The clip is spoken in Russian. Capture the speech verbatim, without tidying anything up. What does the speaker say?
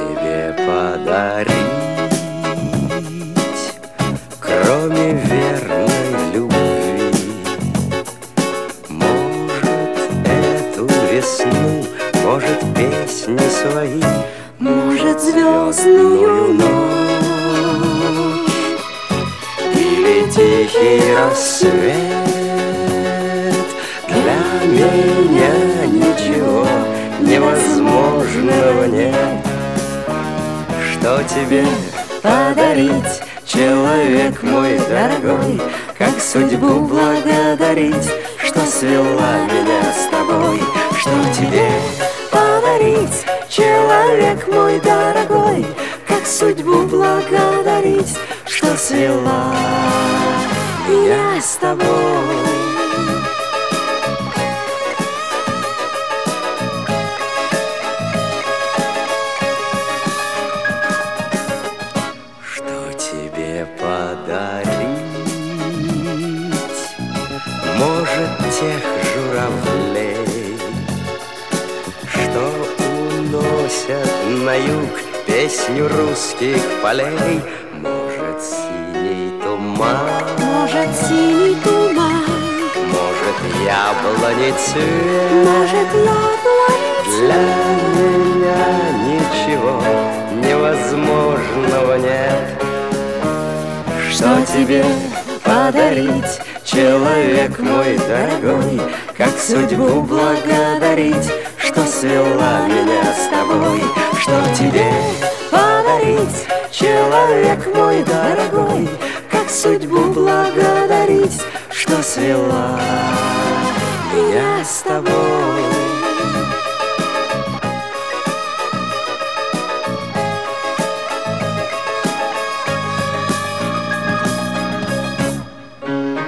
тебе подарить, кроме верной любви? Может, эту весну, может, песни свои, может, звездную ночь или тихий рассвет. Для меня ничего невозможного нет. Что тебе подарить, человек мой дорогой? Как судьбу благодарить, что свела меня с тобой? Что тебе подарить, человек мой дорогой? Как судьбу благодарить, что свела меня с тобой? Тебе подарить, может, тех журавлей, что уносят на юг песню русских полей. Может, синий туман, может, синий туман, может, яблони цвет. может, яблони цвет. Для меня ничего невозможного нет. Что тебе подарить, человек мой дорогой? Как судьбу благодарить, что свела меня с тобой? Что тебе подарить, человек мой дорогой? Как судьбу благодарить, что свела